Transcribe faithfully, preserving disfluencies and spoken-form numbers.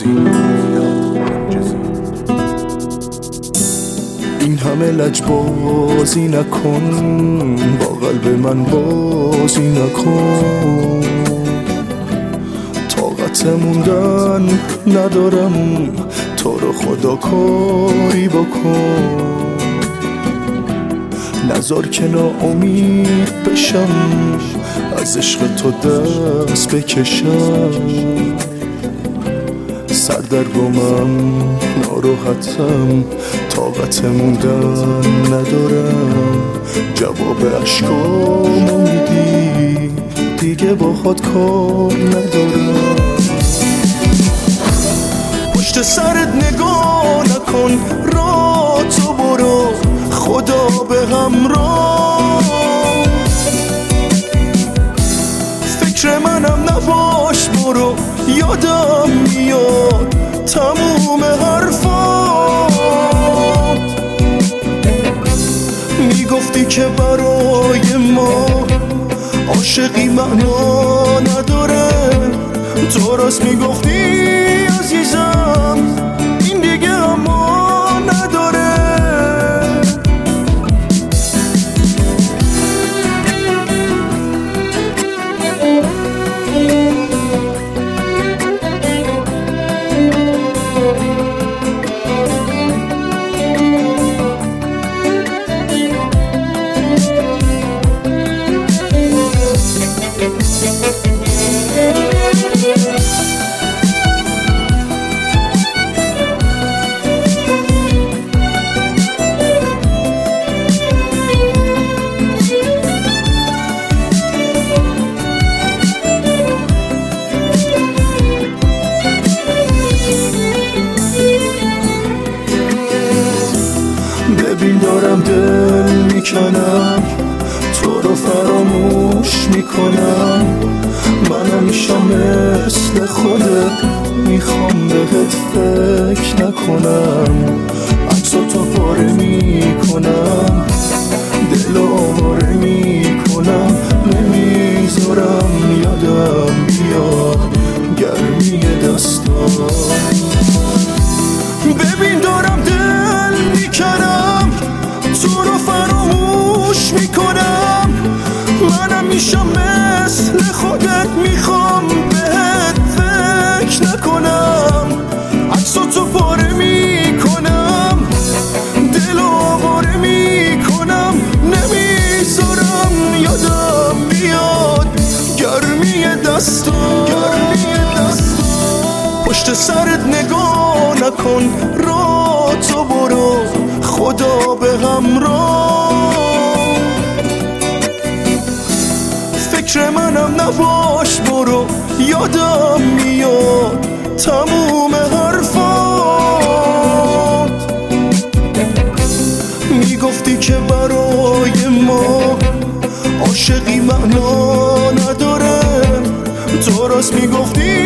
این همه لجبازی نکن، با قلب من بازی نکن. طاقت موندن ندارم، تو رو خدا کاری بکن. نذار که ناامید بشم، از عشق تو دست بکشم. سردرگمم، ناراحتم، طاقت موندن ندارم. جواب عشقامو میدی، دیگه با خود کار ندارم. پشت سرت نگاه نکن، را تو برو، خدا به همراه. فکر منم نباش برو، یادم میاد تموم حرفات. میگفتی که برای ما عاشقی معنا نداره. تو راست میگفتی عزیزم، این دیگه اما نداره. ببین دارم دل میکنم، تو رو فراموش میکنم. من همیشه مثل خودت میخوام بهت فکر نکنم. عکسا تو پاره میکنم، دل آواره میکنم. نمیذارم یادم بیاد گرمی دستام. ببین دارم دل میکنم، تو رو فراموش میکنم. من همیشه مثل خودت میخوام بهت فکر نکنم. عکسا تو پاره میکنم، دل آواره میکنم. نمیذارم یادم بیاد گرمی دستام. پشت سرت نگاه نکن، را تو برو، خدا به همراه. فکر منم نباش برو، یادم میاد تموم حرفات. میگفتی که برای ما عاشقی معنا نداره. تو راست میگفتی